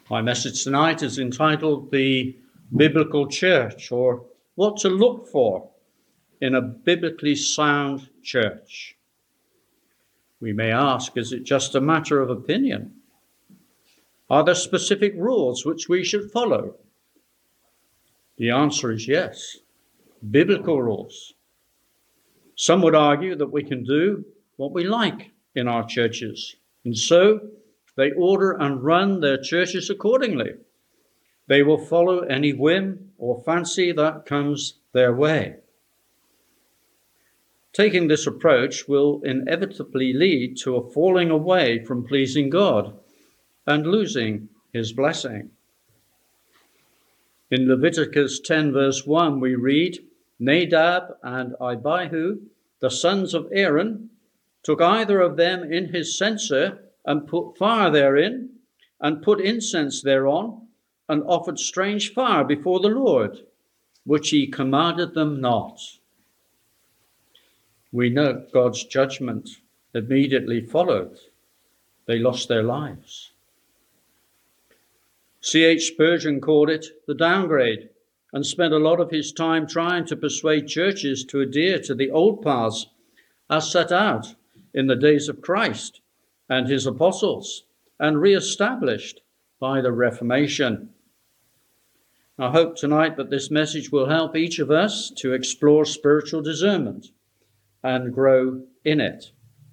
My message tonight is entitled The Biblical Church, or What to Look For in a Biblically Sound Church. We may ask, is it just a matter of opinion? Are there specific rules which we should follow? The answer is yes, biblical rules. Some would argue that we can do what we like in our churches, and so they order and run their churches accordingly. They will follow any whim or fancy that comes their way. Taking this approach will inevitably lead to a falling away from pleasing God and losing his blessing. In Leviticus 10 verse 1 we read, Nadab and Abihu, the sons of Aaron, took either of them in his censer and put fire therein, and put incense thereon, and offered strange fire before the Lord, which he commanded them not. We note God's judgment immediately followed. They lost their lives. C.H. Spurgeon called it the downgrade, and spent a lot of his time trying to persuade churches to adhere to the old paths as set out in the days of Christ and his apostles, and re-established by the Reformation. I hope tonight that this message will help each of us to explore spiritual discernment and grow in it.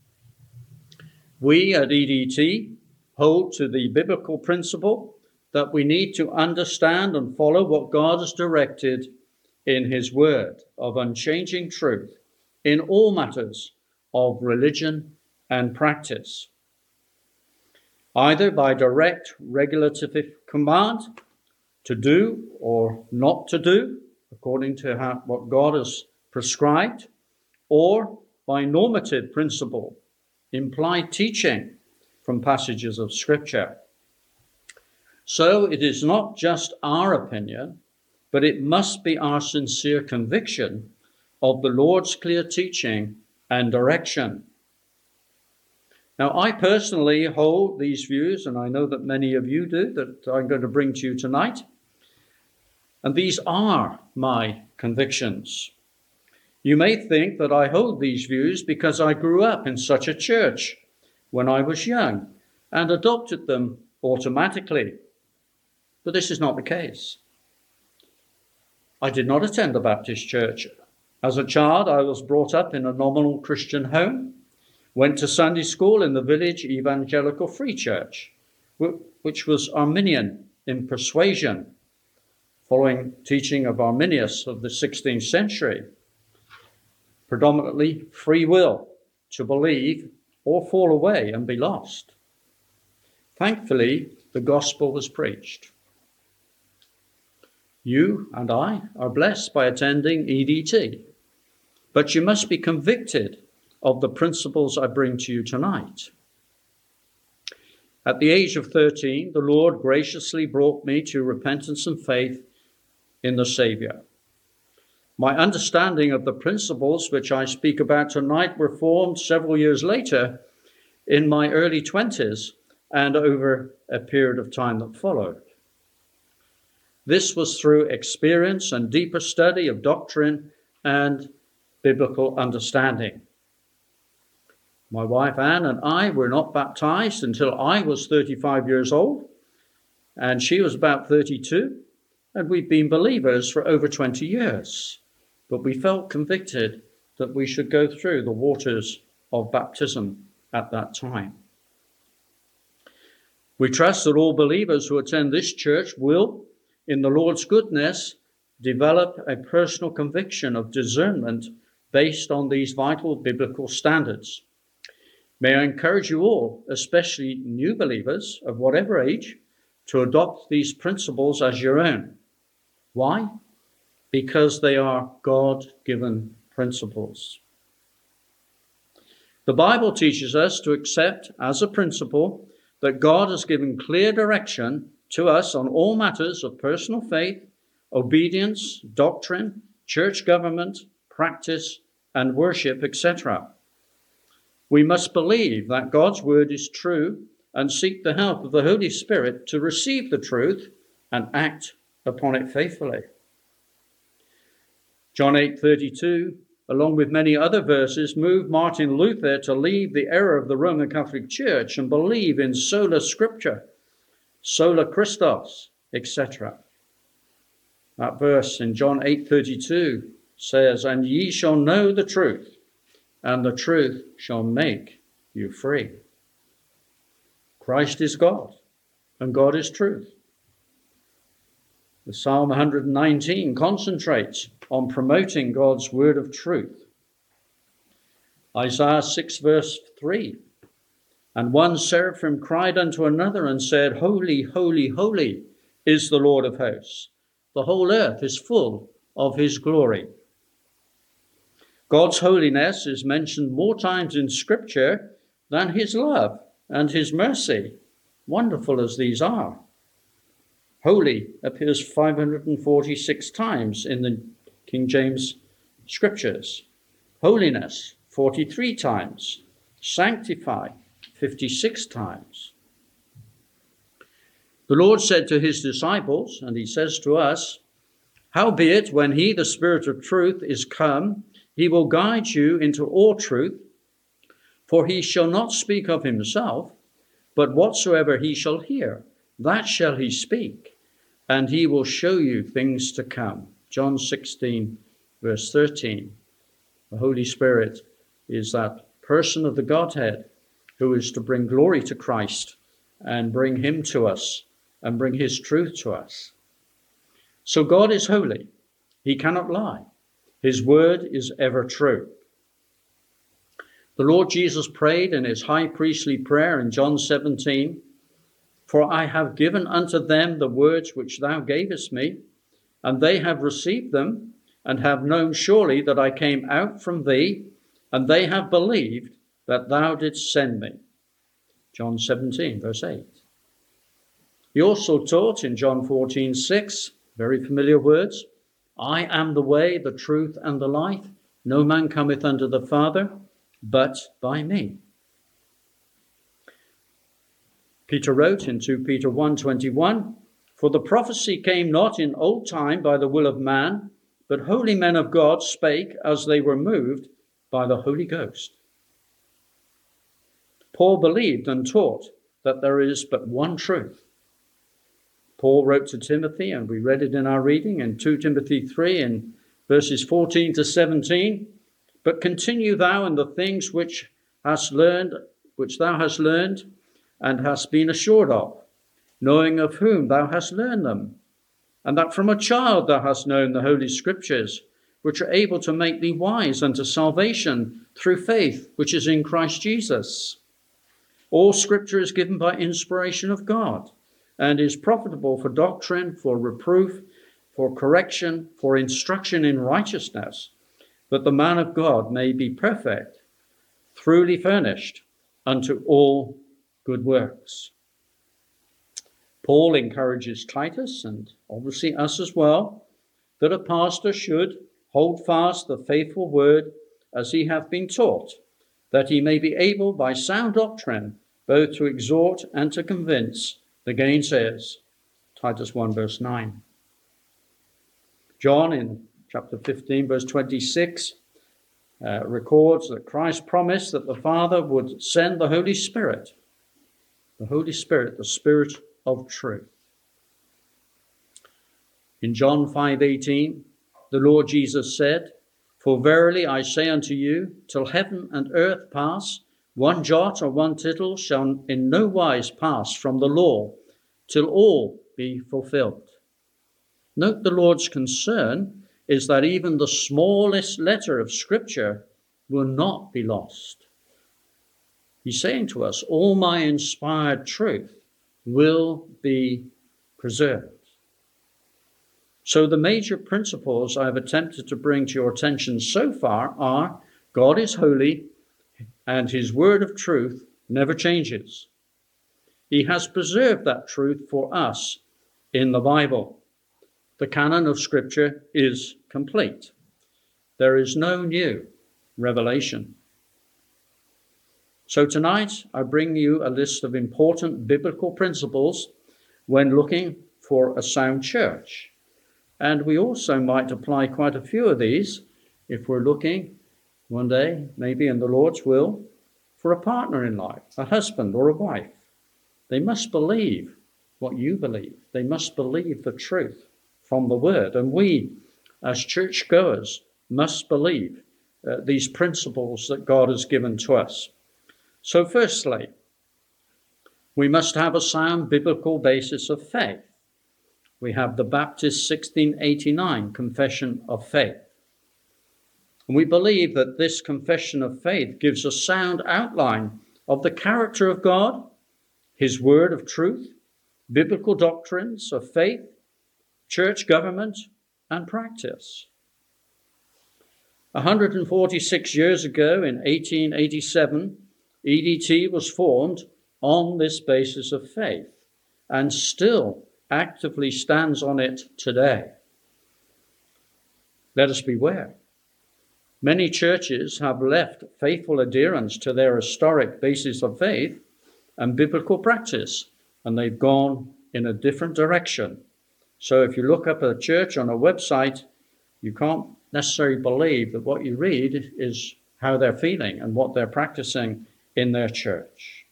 We at EDT hold to the biblical principle that we need to understand and follow what God has directed in his word of unchanging truth in all matters of religion and practice, either by direct regulative command to do or not to do, according to what God has prescribed, or by normative principle, implied teaching from passages of Scripture. So it is not just our opinion, but it must be our sincere conviction of the Lord's clear teaching and direction. Now, I personally hold these views, and I know that many of you do, that I'm going to bring to you tonight. And these are my convictions. You may think that I hold these views because I grew up in such a church when I was young and adopted them automatically. But this is not the case. I did not attend a Baptist church. As a child, I was brought up in a nominal Christian home, went to Sunday school in the village Evangelical Free Church, which was Arminian in persuasion, following teaching of Arminius of the 16th century. Predominantly free will to believe or fall away and be lost. Thankfully, the gospel was preached. You and I are blessed by attending EDT, but you must be convicted of the principles I bring to you tonight. At the age of 13, the Lord graciously brought me to repentance and faith in the Savior. My understanding of the principles which I speak about tonight were formed several years later in my early 20s and over a period of time that followed. This was through experience and deeper study of doctrine and biblical understanding. My wife Anne and I were not baptized until I was 35 years old, and she was about 32, and we've been believers for over 20 years. But we felt convicted that we should go through the waters of baptism at that time. We trust that all believers who attend this church will, in the Lord's goodness, develop a personal conviction of discernment based on these vital biblical standards. May I encourage you all, especially new believers of whatever age, to adopt these principles as your own. Why? Because they are God-given principles. The Bible teaches us to accept as a principle that God has given clear direction to us on all matters of personal faith, obedience, doctrine, church government, practice, and worship, etc. We must believe that God's word is true and seek the help of the Holy Spirit to receive the truth and act upon it faithfully. John 8:32, along with many other verses, moved Martin Luther to leave the error of the Roman Catholic Church and believe in sola scriptura, sola Christos, etc. That verse in John 8:32 says, "And ye shall know the truth, and the truth shall make you free." Christ is God, and God is truth. The Psalm 119 concentrates on promoting God's word of truth. Isaiah 6 verse 3, "And one seraphim cried unto another and said, Holy, holy, holy is the Lord of hosts. The whole earth is full of his glory." God's holiness is mentioned more times in Scripture than his love and his mercy, wonderful as these are. Holy appears 546 times in the King James Scriptures. Holiness, 43 times. Sanctify, 56 times. The Lord said to his disciples, and he says to us, "Howbeit, when he, the Spirit of truth, is come, he will guide you into all truth, for he shall not speak of himself, but whatsoever he shall hear, that shall he speak, and he will show you things to come." John 16, verse 13. The Holy Spirit is that person of the Godhead who is to bring glory to Christ and bring him to us and bring his truth to us. So God is holy. He cannot lie. His word is ever true. The Lord Jesus prayed in his high priestly prayer in John 17, "For I have given unto them the words which thou gavest me, and they have received them, and have known surely that I came out from thee, and they have believed that thou didst send me." John 17, verse 8. He also taught in John 14:6, very familiar words, "I am the way, the truth, and the life. No man cometh unto the Father but by me." Peter wrote in 2 Peter 1:21, "For the prophecy came not in old time by the will of man, but holy men of God spake as they were moved by the Holy Ghost." Paul believed and taught that there is but one truth. Paul wrote to Timothy, and we read it in our reading in 2 Timothy 3 in verses 14 to 17, "But continue thou in the things which thou hast learned and hast been assured of, knowing of whom thou hast learned them, and that from a child thou hast known the Holy Scriptures, which are able to make thee wise unto salvation through faith which is in Christ Jesus. All Scripture is given by inspiration of God, and is profitable for doctrine, for reproof, for correction, for instruction in righteousness, that the man of God may be perfect, truly furnished unto all good works." Paul encourages Titus, and obviously us as well, that a pastor should hold fast the faithful word as he hath been taught, that he may be able by sound doctrine both to exhort and to convince the gainsayers. Titus 1 verse 9. John in chapter 15 verse 26 records that Christ promised that the Father would send the Holy Spirit, the Spirit of truth. In John 5:18, the Lord Jesus said, "For verily I say unto you, till heaven and earth pass, one jot or one tittle shall in no wise pass from the law, till all be fulfilled." Note the Lord's concern is that even the smallest letter of Scripture will not be lost. He's saying to us, all my inspired truth will be preserved. So the major principles I've attempted to bring to your attention so far are: God is holy, and his word of truth never changes. He has preserved that truth for us in the Bible. The canon of Scripture is complete. There is no new revelation. So tonight I bring you a list of important biblical principles when looking for a sound church. And we also might apply quite a few of these if we're looking one day, maybe in the Lord's will, for a partner in life, a husband or a wife. They must believe what you believe. They must believe the truth from the word. And we, as churchgoers, must believe these principles that God has given to us. So firstly, we must have a sound biblical basis of faith. We have the Baptist 1689 Confession of Faith. And we believe that this confession of faith gives a sound outline of the character of God, his word of truth, biblical doctrines of faith, church government, and practice. 146 years ago, in 1887, EDT was formed on this basis of faith and still actively stands on it today. Let us beware. Many churches have left faithful adherence to their historic basis of faith and biblical practice, and they've gone in a different direction. So if you look up a church on a website, you can't necessarily believe that what you read is how they're feeling and what they're practicing in their church.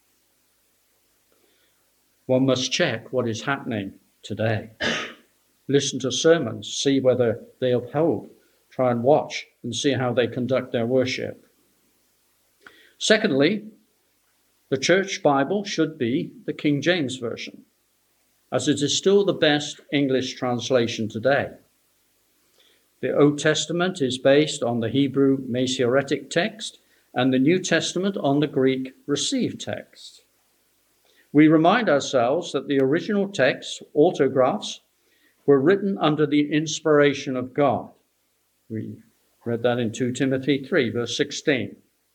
One must check what is happening today. Listen to sermons, see whether they uphold. Try and watch and see how they conduct their worship. Secondly, the church Bible should be the King James Version, as it is still the best English translation today. The Old Testament is based on the Hebrew Masoretic text and the New Testament on the Greek Received text. We remind ourselves that the original texts, autographs, were written under the inspiration of God. We read that in 2 Timothy 3, verse 16.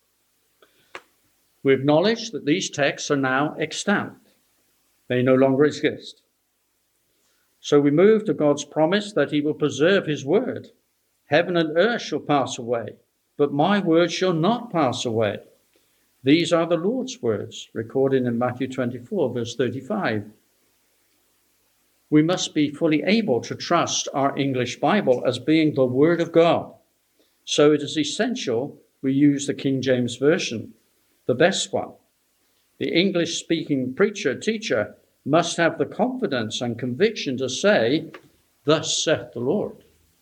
We acknowledge that these texts are now extant. They no longer exist. So we move to God's promise that he will preserve his word. Heaven and earth shall pass away, but my word shall not pass away. These are the Lord's words, recorded in Matthew 24, verse 35. We must be fully able to trust our English Bible as being the Word of God. So it is essential we use the King James Version, the best one. The English-speaking preacher, teacher, must have the confidence and conviction to say, "Thus saith the Lord."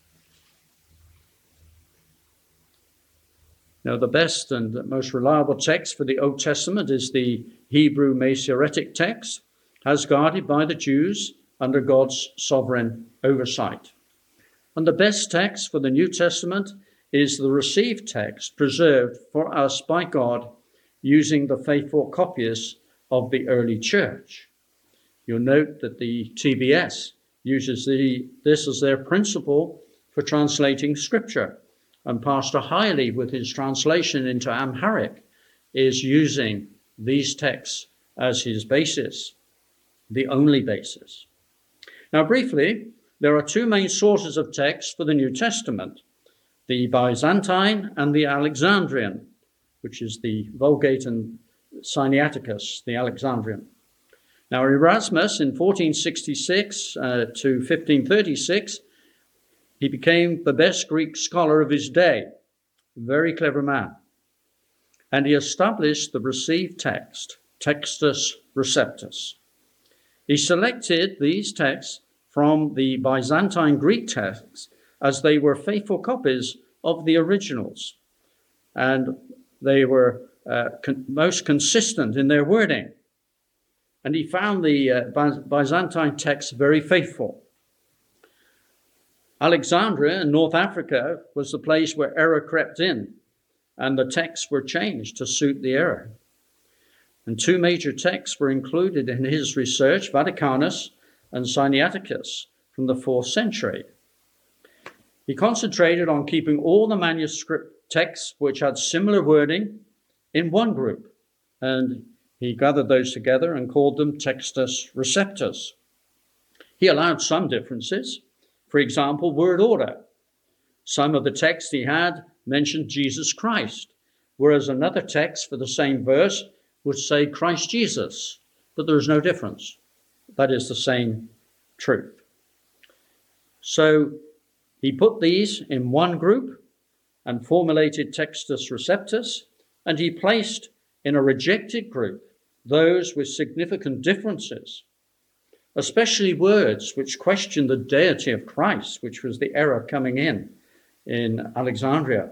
Now, the best and most reliable text for the Old Testament is the Hebrew Masoretic text, as guarded by the Jews under God's sovereign oversight. And the best text for the New Testament is the Received text, preserved for us by God using the faithful copies of the early church. You'll note that the TBS uses this as their principle for translating Scripture. And Pastor Hiley, with his translation into Amharic, is using these texts as his basis, the only basis. Now, briefly, there are two main sources of text for the New Testament, the Byzantine and the Alexandrian, which is the Vulgate and Sinaiticus, the Alexandrian. Now, Erasmus, in 1466 to 1536, he became the best Greek scholar of his day, a very clever man. And he established the Received text, Textus Receptus. He selected these texts from the Byzantine Greek texts as they were faithful copies of the originals. And they were most consistent in their wording. And he found the Byzantine texts very faithful. Alexandria in North Africa was the place where error crept in, and the texts were changed to suit the error. And two major texts were included in his research, Vaticanus and Sinaiticus, from the 4th century. He concentrated on keeping all the manuscript texts which had similar wording in one group, and he gathered those together and called them Textus Receptus. He allowed some differences. For example, word order. Some of the texts he had mentioned Jesus Christ, whereas another text for the same verse would say Christ Jesus, but there is no difference. That is the same truth. So he put these in one group and formulated Textus Receptus, and he placed in a rejected group those with significant differences, especially words which question the deity of Christ, which was the error coming in Alexandria.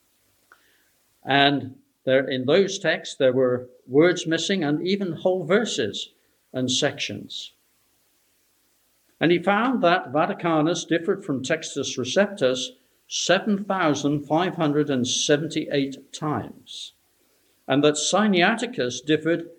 And there, in those texts, there were words missing and even whole verses and sections. And he found that Vaticanus differed from Textus Receptus 7,578 times, and that Sinaiticus differed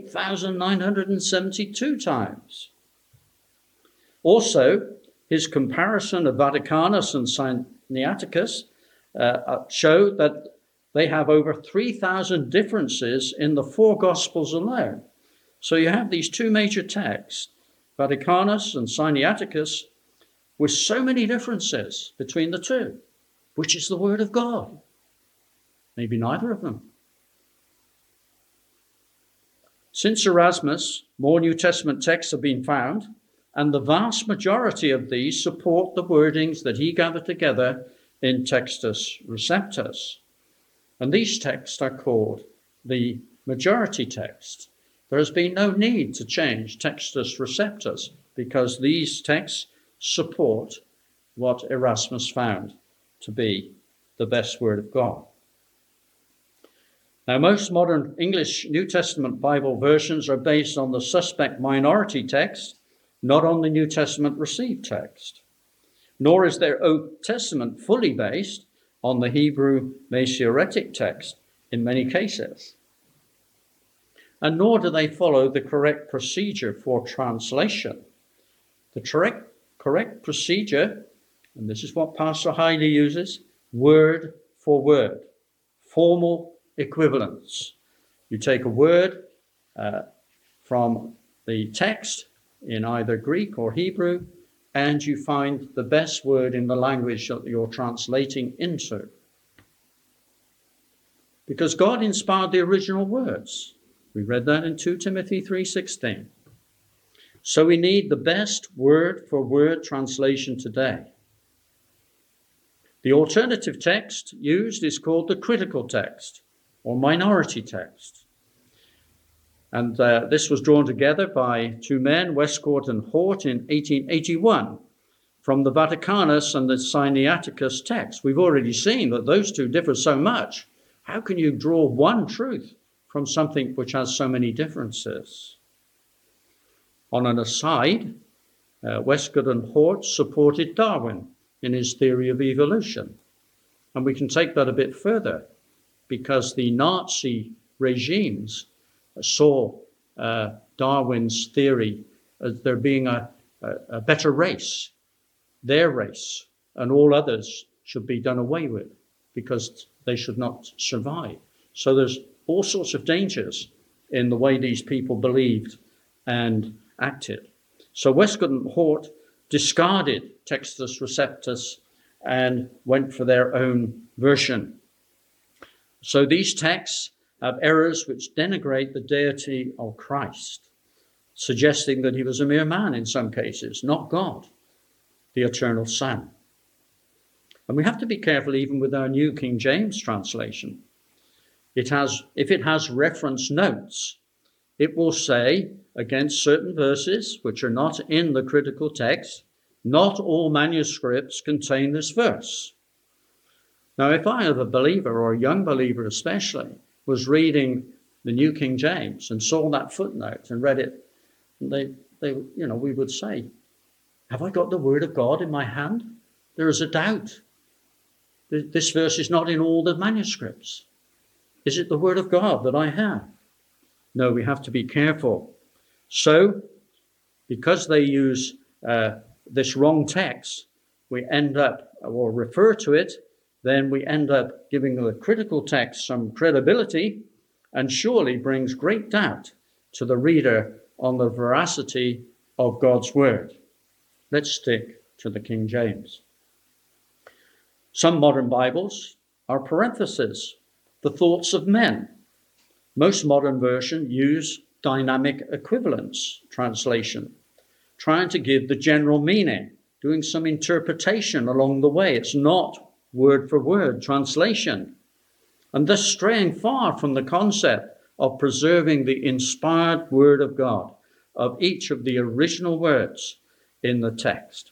8,972 times. Also, his comparison of Vaticanus and Sinaiticus showed that they have over 3,000 differences in the four Gospels alone. So you have these two major texts, Vaticanus and Sinaiticus, with so many differences between the two. Which is the Word of God? Maybe neither of them. Since Erasmus, more New Testament texts have been found, and the vast majority of these support the wordings that he gathered together in Textus Receptus. And these texts are called the majority text. There has been no need to change Textus Receptus because these texts support what Erasmus found to be the best Word of God. Now, most modern English New Testament Bible versions are based on the suspect minority text, not on the New Testament received text. Nor is their Old Testament fully based on the Hebrew Masoretic text in many cases. And nor do they follow the correct procedure for translation. The correct procedure, and this is what Pastor Heide uses, word for word, formal equivalence. You take a word from the text in either Greek or Hebrew, and you find the best word in the language that you're translating into. Because God inspired the original words. We read that in 2 Timothy 3:16. So we need the best word for word translation today. The alternative text used is called the critical text or minority text. And this was drawn together by two men, Westcott and Hort, in 1881 from the Vaticanus and the Sinaiticus text. We've already seen that those two differ so much. How can you draw one truth from something which has so many differences? On an aside, Westcott and Hort supported Darwin in his theory of evolution. And we can take that a bit further because the Nazi regimes saw Darwin's theory as there being a better race, their race, and all others should be done away with because they should not survive. So there's all sorts of dangers in the way these people believed and acted. So Westcott and Hort discarded Textus Receptus and went for their own version. So these texts have errors which denigrate the deity of Christ, suggesting that he was a mere man in some cases, not God, the eternal Son. And we have to be careful even with our New King James translation. If it has reference notes, it will say against certain verses which are not in the critical text, not all manuscripts contain this verse. Now, if I, as a believer or a young believer especially, was reading the New King James and saw that footnote and read it, we would say, have I got the Word of God in my hand? There is a doubt. This verse is not in all the manuscripts. Is it the Word of God that I have? No, we have to be careful. So, because they use this wrong text, we end up, or refer to it, then we end up giving the critical text some credibility and surely brings great doubt to the reader on the veracity of God's word. Let's stick to the King James. Some modern Bibles are parentheses. the thoughts of men. Most modern versions use dynamic equivalence translation, trying to give the general meaning, doing some interpretation along the way. It's not word for word translation, and thus straying far from the concept of preserving the inspired word of God, of each of the original words in the text.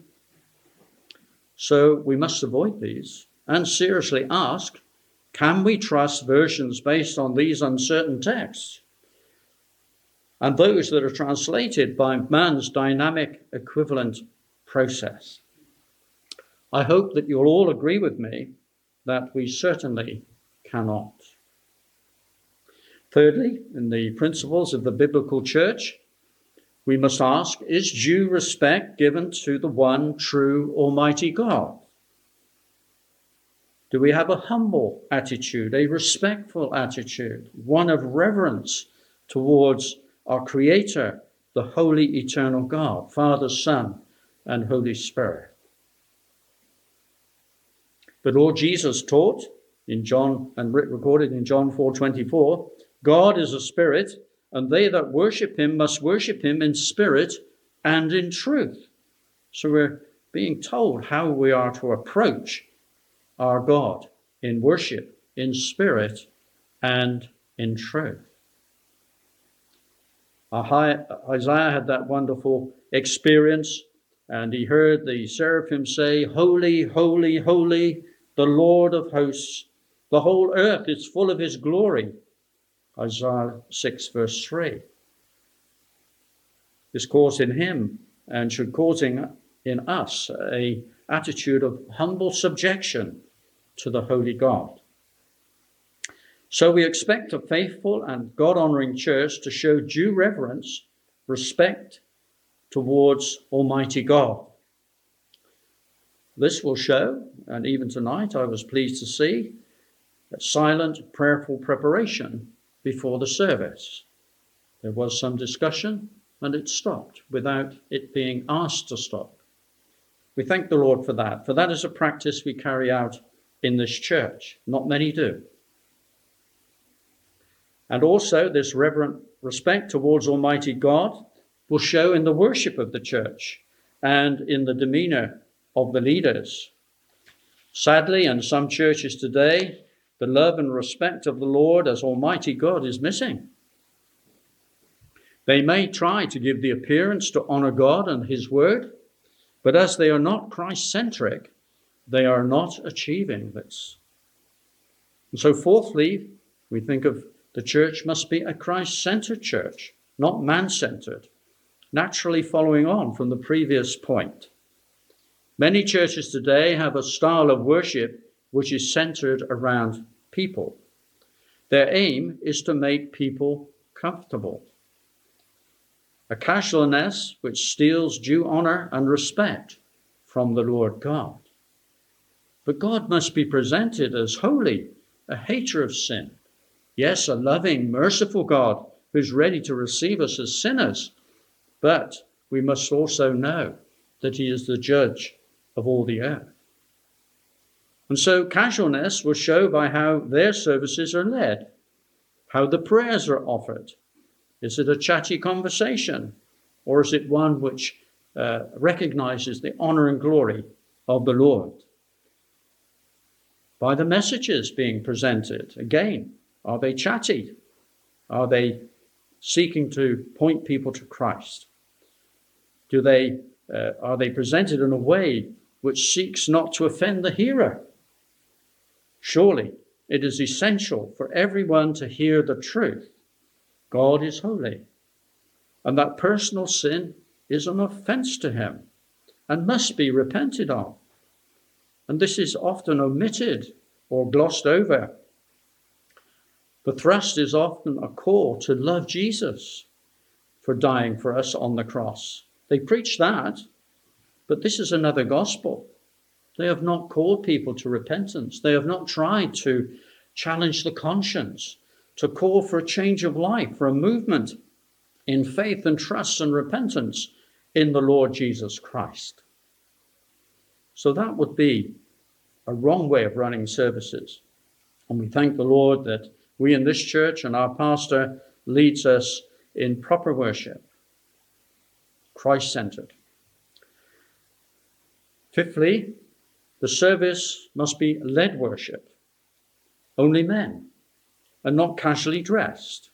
So we must avoid these and seriously ask, can we trust versions based on these uncertain texts and those that are translated by man's dynamic equivalent process? I hope that you'll all agree with me that we certainly cannot. Thirdly, in the principles of the biblical church, we must ask, is due respect given to the one true Almighty God? Do we have a humble attitude, a respectful attitude, one of reverence towards our Creator, the holy eternal God, Father, Son, and Holy Spirit? The Lord Jesus taught in John, and recorded in John 4:24, God is a spirit, and they that worship him must worship him in spirit and in truth. So we're being told how we are to approach our God in worship, in spirit and in truth. Isaiah had that wonderful experience, and he heard the seraphim say, "Holy, holy, holy, the Lord of hosts. The whole earth is full of his glory." Isaiah 6 verse 3. This caused in him and should cause in us an attitude of humble subjection to the holy God. So we expect a faithful and God-honoring church to show due reverence, respect towards Almighty God. This will show, and even tonight I was pleased to see, a silent, prayerful preparation before the service. There was some discussion and it stopped without it being asked to stop. We thank the Lord for that is a practice we carry out in this church. Not many do. And also this reverent respect towards Almighty God will show in the worship of the church and in the demeanor of the leaders. Sadly, in some churches today, the love and respect of the Lord as Almighty God is missing. They may try to give the appearance to honor God and his word, but as they are not Christ-centric, they are not achieving this. And so fourthly, we think of the church must be a Christ-centered church, not man-centered, naturally following on from the previous point. Many churches today have a style of worship which is centered around people. Their aim is to make people comfortable. A casualness which steals due honor and respect from the Lord God. But God must be presented as holy, a hater of sin. Yes, a loving, merciful God who's ready to receive us as sinners. But we must also know that he is the judge of all the earth. And so casualness will show by how their services are led, how the prayers are offered. Is it a chatty conversation, or is it one which recognizes the honor and glory of the Lord? By the messages being presented, again, are they chatty? Are they seeking to point people to Christ? Are they presented in a way which seeks not to offend the hearer? Surely it is essential for everyone to hear the truth. God is holy, and that personal sin is an offense to him and must be repented of. And this is often omitted or glossed over. The thrust is often a call to love Jesus for dying for us on the cross. They preach that, but this is another gospel. They have not called people to repentance. They have not tried to challenge the conscience, to call for a change of life, for a movement in faith and trust and repentance in the Lord Jesus Christ. So that would be a wrong way of running services. And we thank the Lord that we in this church and our pastor leads us in proper worship, Christ-centered. Fifthly, the service must be led worship, only men, and not casually dressed.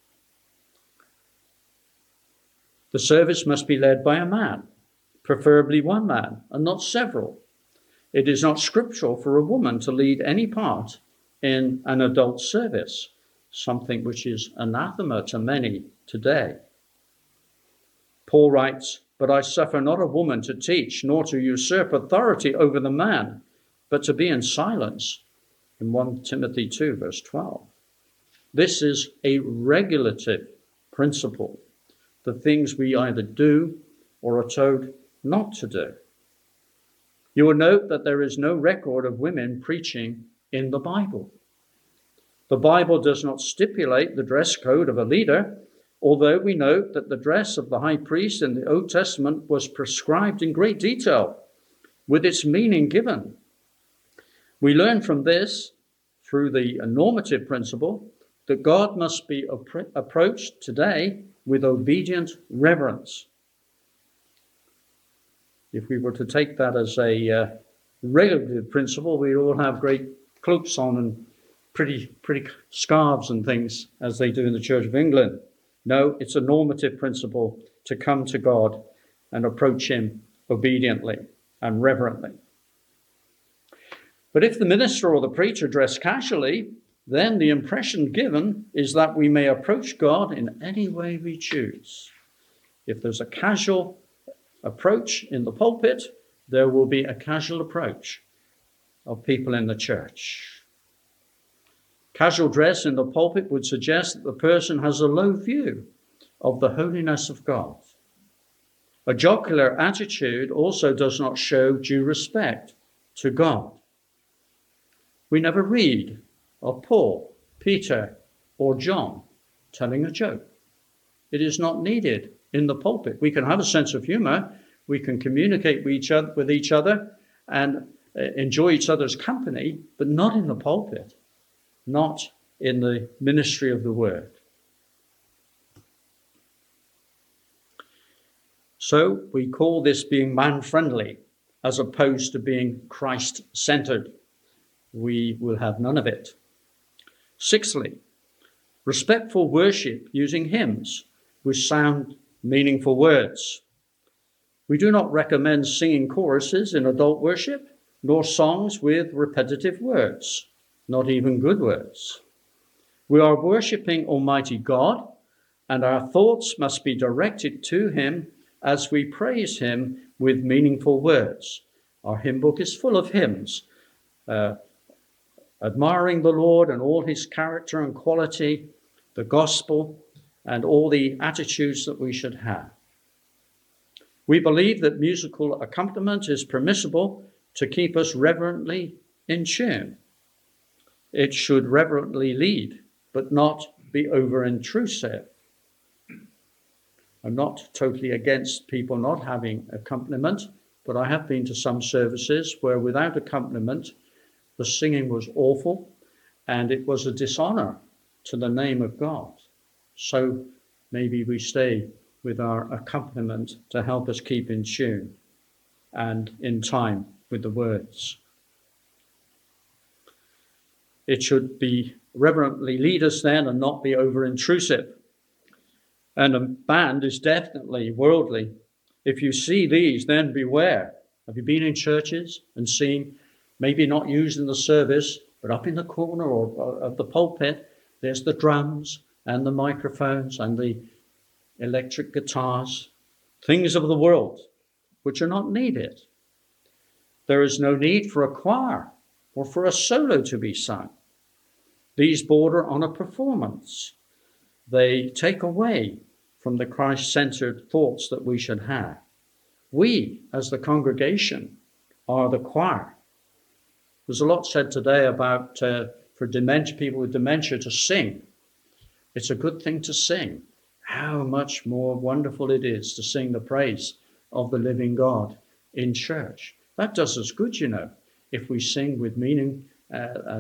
The service must be led by a man, preferably one man, and not several. It is not scriptural for a woman to lead any part in an adult service, something which is anathema to many today. Paul writes, "But I suffer not a woman to teach, nor to usurp authority over the man, but to be in silence," in 1 Timothy 2, verse 12. This is a regulative principle, the things we either do or are told not to do. You will note that there is no record of women preaching in the Bible. The Bible does not stipulate the dress code of a leader, although we note that the dress of the high priest in the Old Testament was prescribed in great detail, with its meaning given. We learn from this, through the normative principle, that God must be approached today with obedient reverence. If we were to take that as a regulative principle, we'd all have great cloaks on and pretty scarves and things, as they do in the Church of England. No, it's a normative principle to come to God and approach him obediently and reverently. But if the minister or the preacher dress casually, then the impression given is that we may approach God in any way we choose. If there's a casual approach in the pulpit, there will be a casual approach of people in the church. Casual dress in the pulpit would suggest that the person has a low view of the holiness of God. A jocular attitude also does not show due respect to God. We never read of Paul, Peter, or John telling a joke. It is not needed in the pulpit. We can have a sense of humor. We can communicate with each other and enjoy each other's company, but not in the pulpit, not in the ministry of the word. So we call this being man-friendly as opposed to being Christ-centered. We will have none of it. Sixthly, respectful worship using hymns with sound, meaningful words. We do not recommend singing choruses in adult worship, nor songs with repetitive words, not even good words. We are worshipping Almighty God, and our thoughts must be directed to him as we praise him with meaningful words. Our hymn book is full of hymns, admiring the Lord and all his character and quality, the gospel, and all the attitudes that we should have. We believe that musical accompaniment is permissible to keep us reverently in tune. It should reverently lead, but not be over-intrusive. I'm not totally against people not having accompaniment, but I have been to some services where without accompaniment, the singing was awful and it was a dishonor to the name of God. So maybe we stay with our accompaniment to help us keep in tune and in time with the words. It should be reverently lead us then and not be over-intrusive. And a band is definitely worldly. If you see these, then beware. Have you been in churches and seen, maybe not used in the service, but up in the corner or of the pulpit, there's the drums and the microphones and the electric guitars, things of the world, which are not needed. There is no need for a choir or for a solo to be sung. These border on a performance. They take away from the Christ-centered thoughts that we should have. We, as the congregation, are the choir. There's a lot said today about for dementia, people with dementia to sing. It's a good thing to sing. How much more wonderful it is to sing the praise of the living God in church. That does us good, you know, if we sing with meaning and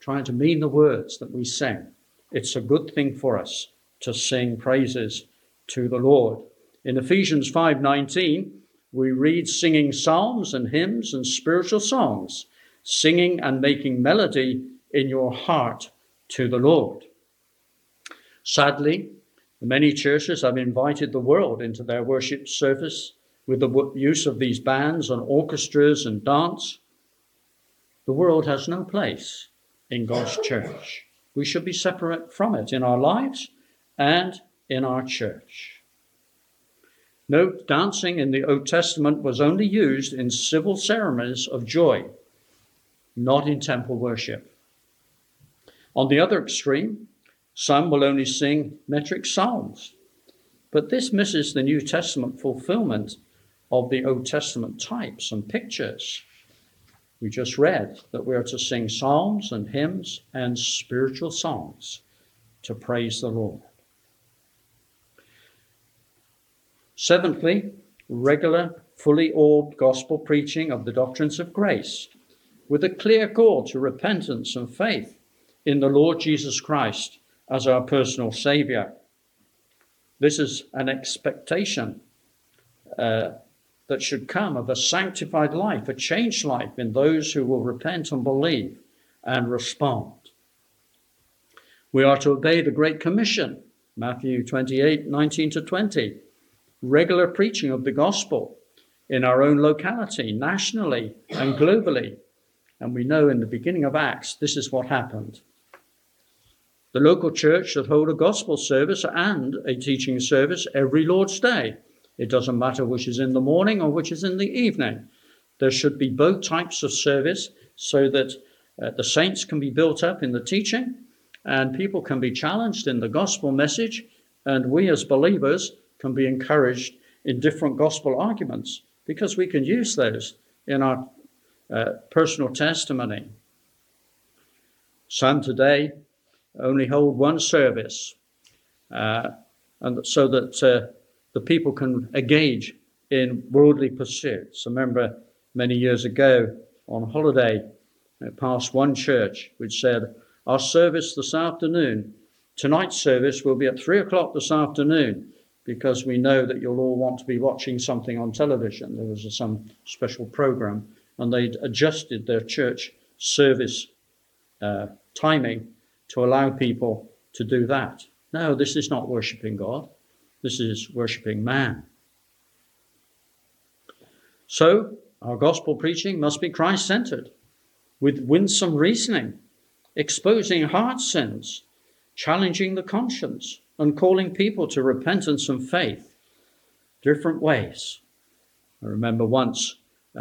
trying to mean the words that we sing. It's a good thing for us to sing praises to the Lord. In Ephesians 5:19, we read singing psalms and hymns and spiritual songs, singing and making melody in your heart to the Lord. Sadly, many churches have invited the world into their worship service with the use of these bands and orchestras and dance. The world has no place in God's church. We should be separate from it in our lives and in our church. Note, dancing in the Old Testament was only used in civil ceremonies of joy, not in temple worship. On the other extreme, some will only sing metric psalms, but this misses the New Testament fulfillment of the Old Testament types and pictures. We just read that we are to sing psalms and hymns and spiritual songs to praise the Lord. Seventhly, regular, fully orbed gospel preaching of the doctrines of grace, with a clear call to repentance and faith in the Lord Jesus Christ as our personal Saviour. This is an expectation that should come of a sanctified life, a changed life in those who will repent and believe and respond. We are to obey the Great Commission, Matthew 28:19-20. Regular preaching of the gospel in our own locality, nationally and globally. And we know in the beginning of Acts, this is what happened. The local church should hold a gospel service and a teaching service every Lord's Day. It doesn't matter which is in the morning or which is in the evening. There should be both types of service so that the saints can be built up in the teaching and people can be challenged in the gospel message, and we as believers can be encouraged in different gospel arguments because we can use those in our personal testimony. Some today only hold one service, and so that the people can engage in worldly pursuits. I remember many years ago on holiday, I passed one church which said, "Our service this afternoon, tonight's service will be at 3:00 this afternoon, because we know that you'll all want to be watching something on television." There was some special program, and they'd adjusted their church service timing to allow people to do that. No, this is not worshipping God. This is worshipping man. So, our gospel preaching must be Christ-centered, with winsome reasoning, exposing heart sins, challenging the conscience, and calling people to repentance and faith, different ways. I remember once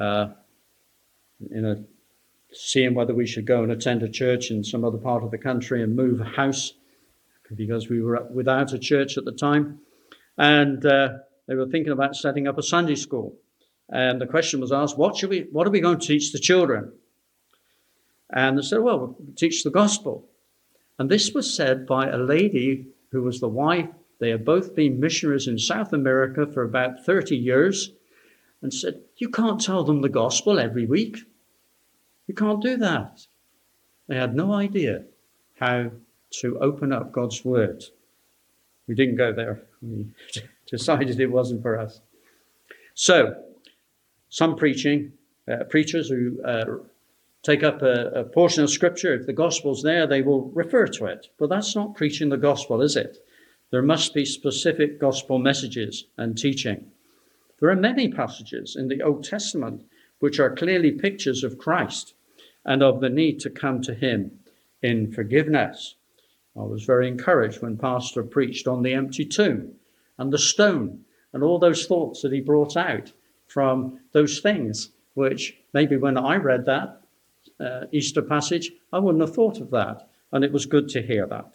seeing whether we should go and attend a church in some other part of the country and move house, because we were without a church at the time. And they were thinking about setting up a Sunday school. And the question was asked, what are we going to teach the children? And they said, well, we'll teach the gospel. And this was said by a lady who was the wife. They had both been missionaries in South America for about 30 years, and said, you can't tell them the gospel every week. You can't do that. They had no idea how to open up God's word. We didn't go there. We decided it wasn't for us. So, some preachers who take up a portion of Scripture, if the gospel's there, they will refer to it. But that's not preaching the gospel, is it? There must be specific gospel messages and teaching. There are many passages in the Old Testament which are clearly pictures of Christ and of the need to come to him in forgiveness. I was very encouraged when Pastor preached on the empty tomb and the stone and all those thoughts that he brought out from those things, which maybe when I read that Easter passage, I wouldn't have thought of that. And it was good to hear that.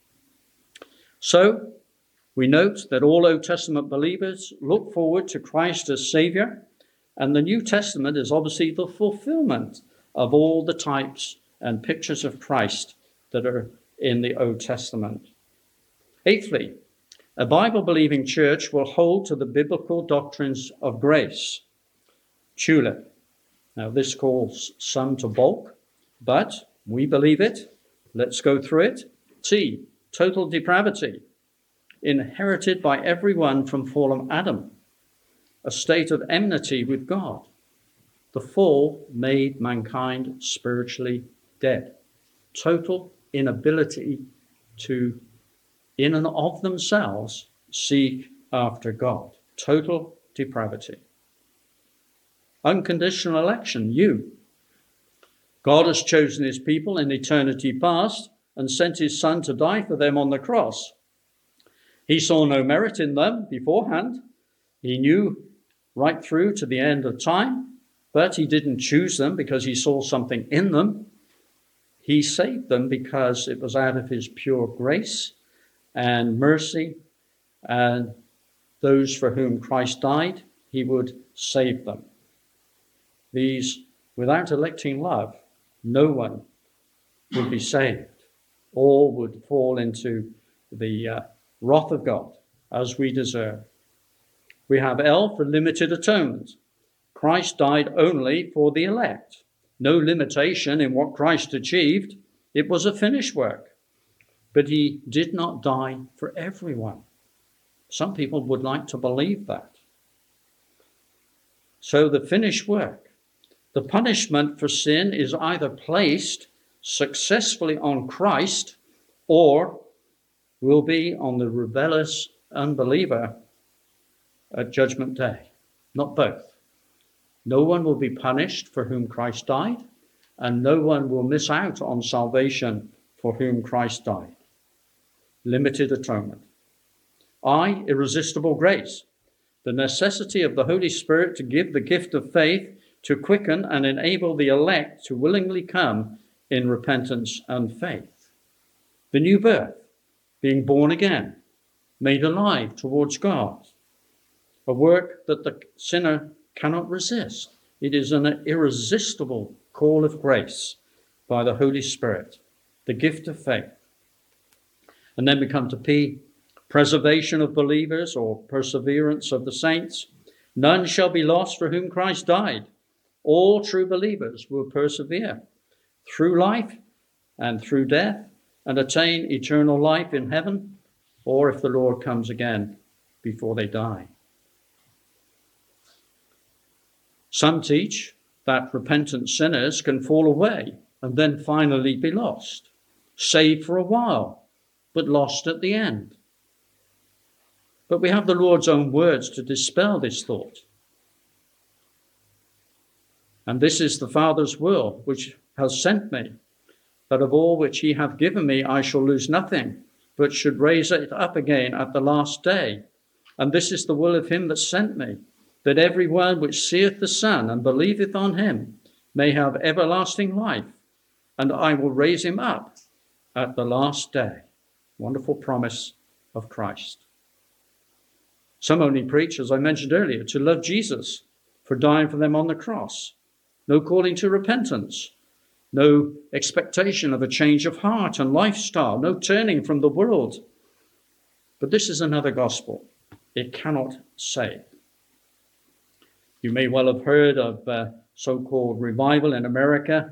So we note that all Old Testament believers look forward to Christ as Saviour, and the New Testament is obviously the fulfillment of all the types and pictures of Christ that are in the Old Testament. Eighthly, a Bible-believing church will hold to the biblical doctrines of grace. TULIP. Now, this calls some to balk, but we believe it, Let's go through it. T, total depravity, inherited by everyone from fallen Adam, a state of enmity with God. The fall made mankind spiritually dead. Total inability to, in and of themselves, seek after God. Total depravity. Unconditional election, you. God has chosen his people in eternity past and sent his Son to die for them on the cross. He saw no merit in them beforehand. He knew right through to the end of time, but he didn't choose them because he saw something in them. He saved them because it was out of his pure grace and mercy, and those for whom Christ died, he would save them. These, without electing love, no one would be saved. All would fall into the wrath of God, as we deserve. We have L for limited atonement. Christ died only for the elect. No limitation in what Christ achieved. It was a finished work. But he did not die for everyone. Some people would like to believe that. So the finished work. The punishment for sin is either placed successfully on Christ or will be on the rebellious unbeliever at Judgment Day. Not both. No one will be punished for whom Christ died, and no one will miss out on salvation for whom Christ died. Limited atonement. I, irresistible grace. The necessity of the Holy Spirit to give the gift of faith to quicken and enable the elect to willingly come in repentance and faith. The new birth, being born again, made alive towards God. A work that the sinner cannot resist. It is an irresistible call of grace by the Holy Spirit, the gift of faith. And then we come to P, preservation of believers or perseverance of the saints. None shall be lost for whom Christ died. All true believers will persevere through life and through death and attain eternal life in heaven, or if the Lord comes again before they die. Some teach that repentant sinners can fall away and then finally be lost, saved for a while, but lost at the end. But we have the Lord's own words to dispel this thought. And this is the Father's will, which has sent me, that of all which he hath given me I shall lose nothing, but should raise it up again at the last day. And this is the will of him that sent me, that every one which seeth the Son and believeth on him may have everlasting life, and I will raise him up at the last day. Wonderful promise of Christ. Some only preach, as I mentioned earlier, to love Jesus for dying for them on the cross. No calling to repentance, no expectation of a change of heart and lifestyle, no turning from the world. But this is another gospel. It cannot save. You may well have heard of so-called revival in America,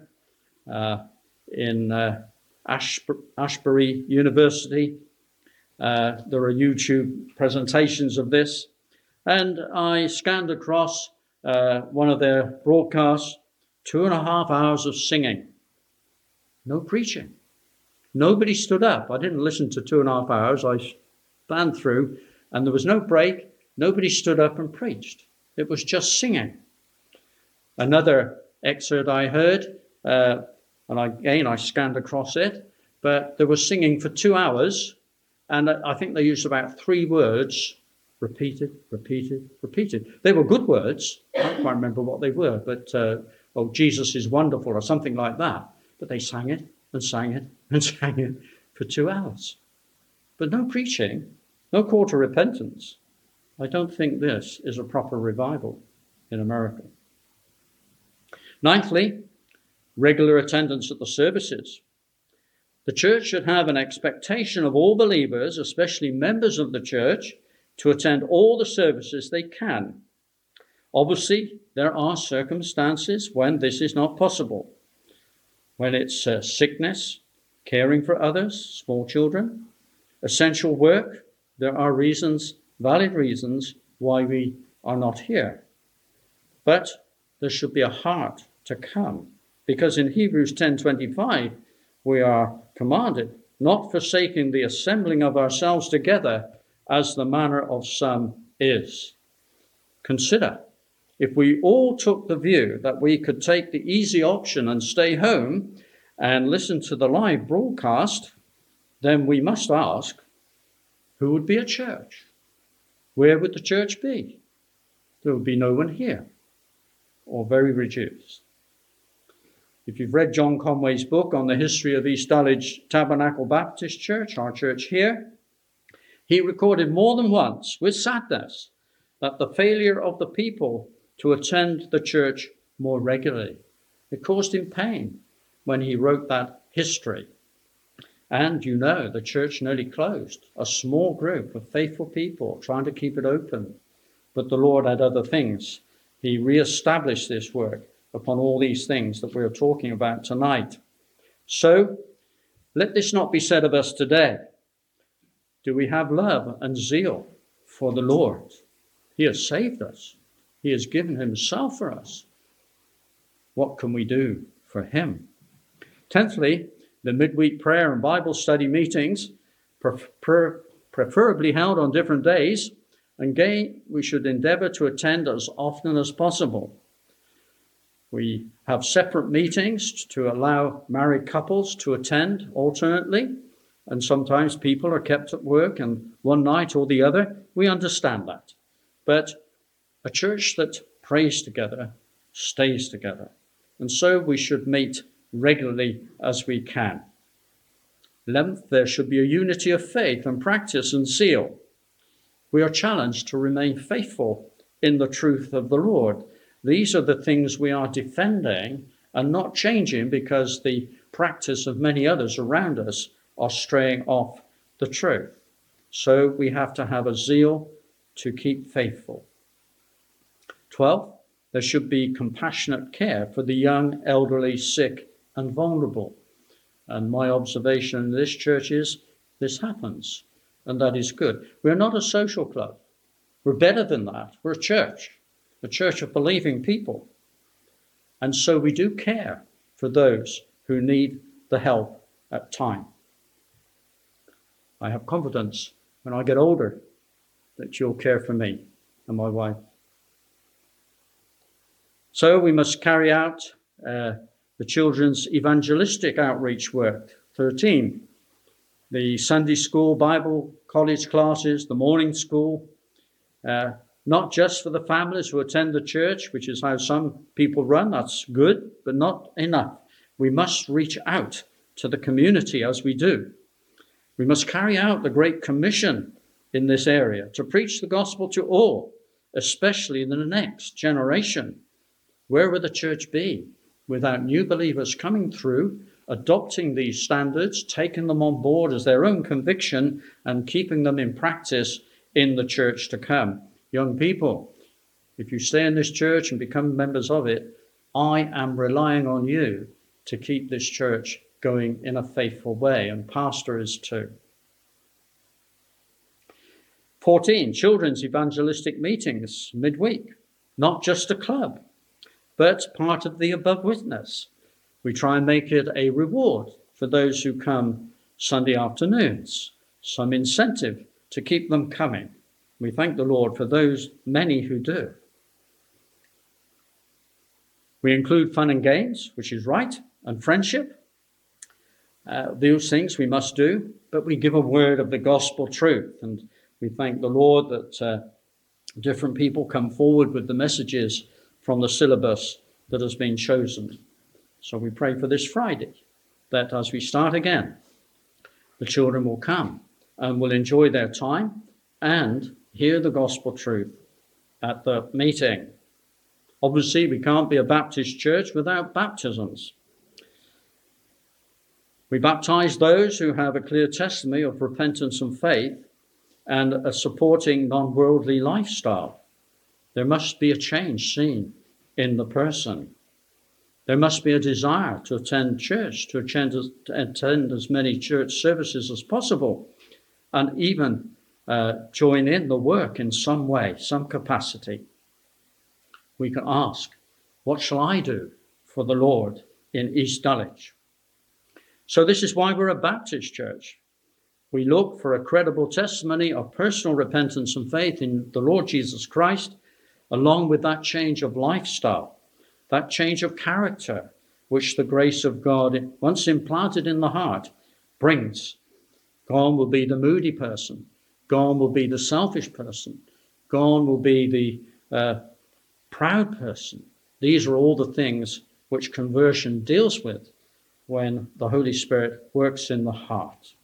in Ashbury University. There are YouTube presentations of this. And I scanned across one of their broadcasts, 2.5 hours of singing. No preaching. Nobody stood up. I didn't listen to 2.5 hours. I spanned through, and there was no break. Nobody stood up and preached. It was just singing. Another excerpt I heard, and I scanned across it, but there was singing for 2 hours, and I think they used about 3 words, repeated. They were good words. I can't quite remember what they were, but, Jesus is wonderful, or something like that. But they sang it and sang it and sang it for 2 hours. But no preaching, no call to repentance. I don't think this is a proper revival in America. Ninthly, regular attendance at the services. The church should have an expectation of all believers, especially members of the church, to attend all the services they can. Obviously, there are circumstances when this is not possible. When it's sickness, caring for others, small children, essential work. There are reasons, valid reasons, why we are not here. But there should be a heart to come, because in Hebrews 10:25 we are commanded, not forsaking the assembling of ourselves together as the manner of some is. Consider, if we all took the view that we could take the easy option and stay home and listen to the live broadcast, then we must ask, who would be at church? Where would the church be? There would be no one here, or very reduced. If you've read John Conway's book on the history of East Dulwich Tabernacle Baptist Church, our church here, he recorded more than once, with sadness, that the failure of the people to attend the church more regularly. It caused him pain when he wrote that history. And you know, the church nearly closed. A small group of faithful people trying to keep it open. But the Lord had other things. He re-established this work upon all these things that we are talking about tonight. So, let this not be said of us today. Do we have love and zeal for the Lord? He has saved us. He has given himself for us. What can we do for him? 10thly, the midweek prayer and Bible study meetings, preferably held on different days, and again, we should endeavor to attend as often as possible. We have separate meetings to allow married couples to attend alternately, and sometimes people are kept at work and one night or the other. We understand that. But a church that prays together stays together. And so we should meet regularly as we can. 11th, there should be a unity of faith and practice and zeal. We are challenged to remain faithful in the truth of the Lord. These are the things we are defending and not changing because the practice of many others around us are straying off the truth. So we have to have a zeal to keep faithful. 12th, there should be compassionate care for the young, elderly, sick, and vulnerable. And my observation in this church is this happens, and that is good. We're not a social club. We're better than that. We're a church of believing people. And so we do care for those who need the help at time. I have confidence when I get older that you'll care for me and my wife. So we must carry out the children's evangelistic outreach work. 13, the Sunday school, Bible college classes, the morning school, not just for the families who attend the church, which is how some people run. That's good, but not enough. We must reach out to the community as we do. We must carry out the Great Commission in this area to preach the gospel to all, especially in the next generation. Where would the church be without new believers coming through, adopting these standards, taking them on board as their own conviction, and keeping them in practice in the church to come? Young people, if you stay in this church and become members of it, I am relying on you to keep this church going in a faithful way, and pastor is too. 14, children's evangelistic meetings midweek, not just a club, but part of the above witness. We try and make it a reward for those who come Sunday afternoons, some incentive to keep them coming. We thank the Lord for those many who do. We include fun and games, which is right, and friendship. Those things we must do, but we give a word of the gospel truth, and we thank the Lord that different people come forward with the messages from the syllabus that has been chosen. So we pray for this Friday, that as we start again, the children will come and will enjoy their time and hear the gospel truth at the meeting. Obviously, we can't be a Baptist church without baptisms. We baptize those who have a clear testimony of repentance and faith and a supporting non-worldly lifestyle. There must be a change seen in the person. There must be a desire to attend church, to attend as many church services as possible, and even join in the work in some way, some capacity. We can ask, what shall I do for the Lord in East Dulwich? So this is why we're a Baptist church. We look for a credible testimony of personal repentance and faith in the Lord Jesus Christ, along with that change of lifestyle, that change of character, which the grace of God, once implanted in the heart, brings. Gone will be the moody person. Gone will be the selfish person. Gone will be the proud person. These are all the things which conversion deals with when the Holy Spirit works in the heart.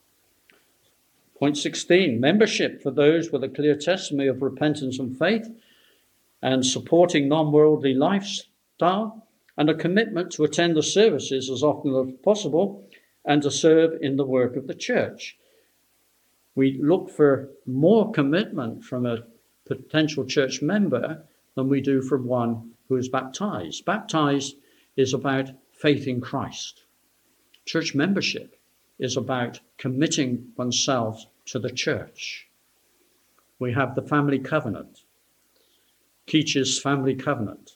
Point 16, membership for those with a clear testimony of repentance and faith and supporting non-worldly lifestyle, and a commitment to attend the services as often as possible and to serve in the work of the church. We look for more commitment from a potential church member than we do from one who is baptized. Baptized is about faith in Christ. Church membership is about committing oneself to the church. We have the family covenant, Keach's family covenant.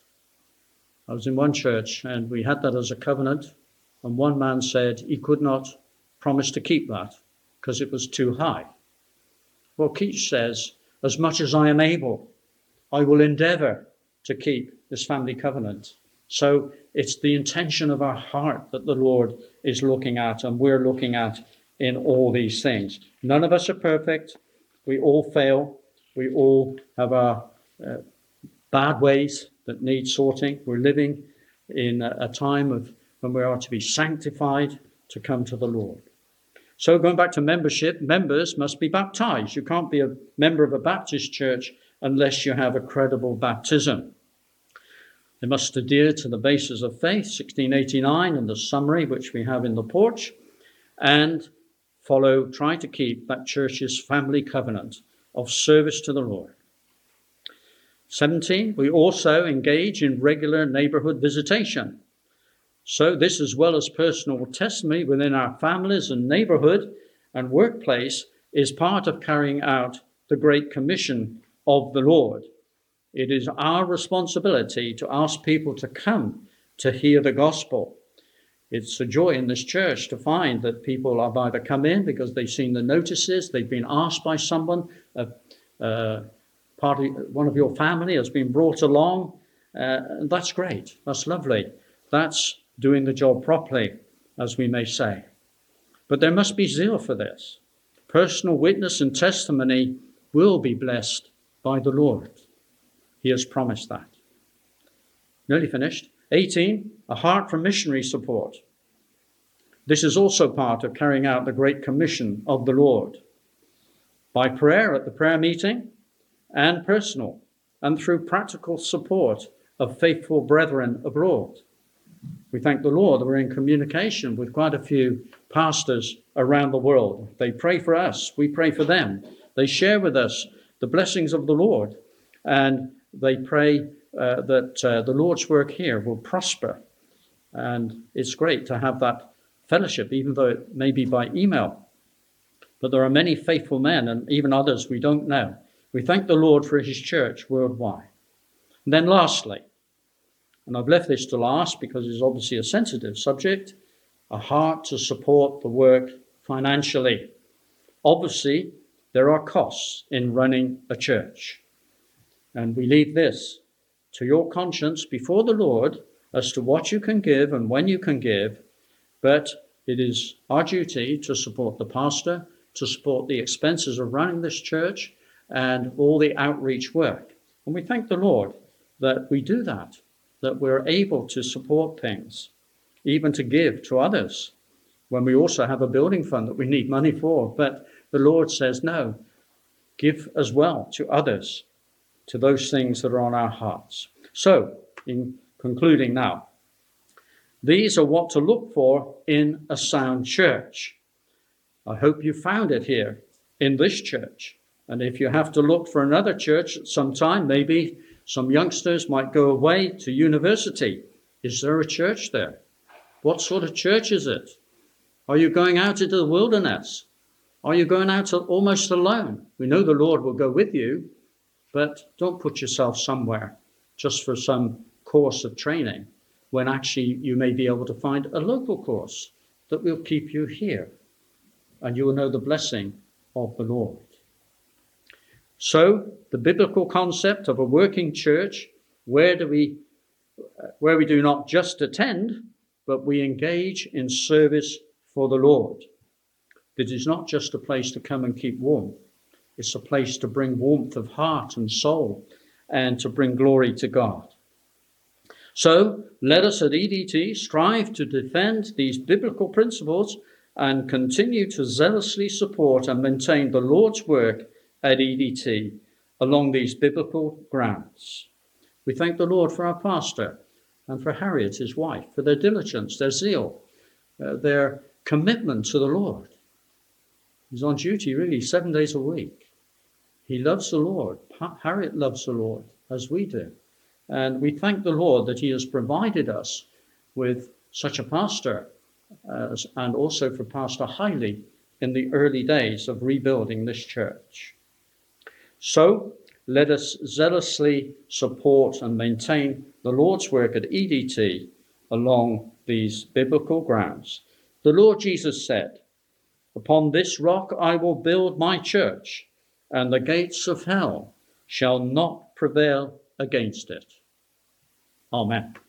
I was in one church and we had that as a covenant, and one man said he could not promise to keep that because it was too high. Well, Keach says, as much as I am able, I will endeavour to keep this family covenant. So it's the intention of our heart that the Lord is looking at, and we're looking at in all these things. None of us are perfect. We all fail. We all have our bad ways that need sorting. We're living in a time of when we are to be sanctified to come to the Lord. So going back to membership, members must be baptized. You can't be a member of a Baptist church unless you have a credible baptism. They must adhere to the basis of faith, 1689, and the summary which we have in the porch, and try to keep that church's family covenant of service to the Lord. 17, we also engage in regular neighbourhood visitation. So this, as well as personal testimony within our families and neighbourhood and workplace, is part of carrying out the Great Commission of the Lord. It is our responsibility to ask people to come to hear the gospel. It's a joy in this church to find that people have either come in because they've seen the notices, they've been asked by someone, one of your family has been brought along, and that's great. That's lovely. That's doing the job properly, as we may say. But there must be zeal for this. Personal witness and testimony will be blessed by the Lord. He has promised that. Nearly finished. 18, a heart for missionary support. This is also part of carrying out the Great Commission of the Lord. By prayer at the prayer meeting, and personal, and through practical support of faithful brethren abroad. We thank the Lord that we're in communication with quite a few pastors around the world. They pray for us, we pray for them. They share with us the blessings of the Lord, and they pray that the Lord's work here will prosper. And it's great to have that fellowship, even though it may be by email. But there are many faithful men, and even others we don't know. We thank the Lord for his church worldwide. And then lastly, and I've left this to last because it's obviously a sensitive subject, a heart to support the work financially. Obviously, there are costs in running a church. And we leave this to your conscience before the Lord as to what you can give and when you can give. But it is our duty to support the pastor, to support the expenses of running this church and all the outreach work. And we thank the Lord that we do that we're able to support things, even to give to others, when we also have a building fund that we need money for. But the Lord says, no, give as well to others, to those things that are on our hearts. So, in concluding now, these are what to look for in a sound church. I hope you found it here in this church. And if you have to look for another church at some time, maybe some youngsters might go away to university Is there a church there? What sort of church is it? Are you going out into the wilderness? Are you going out almost alone? We know the Lord will go with you, but don't put yourself somewhere just for some course of training when actually you may be able to find a local course that will keep you here, and you will know the blessing of the Lord. So the biblical concept of a working church where we do not just attend, but we engage in service for the Lord. It is not just a place to come and keep warm. It's a place to bring warmth of heart and soul and to bring glory to God. So let us at EDT strive to defend these biblical principles and continue to zealously support and maintain the Lord's work at EDT along these biblical grounds. We thank the Lord for our pastor and for Harriet, his wife, for their diligence, their zeal, their commitment to the Lord. He's on duty really 7 days a week. He loves the Lord. Harriet loves the Lord, as we do. And we thank the Lord that he has provided us with such a pastor, and also for Pastor Hiley in the early days of rebuilding this church. So let us zealously support and maintain the Lord's work at EDT along these biblical grounds. The Lord Jesus said, "Upon this rock I will build my church, and the gates of hell shall not prevail against it." Amen.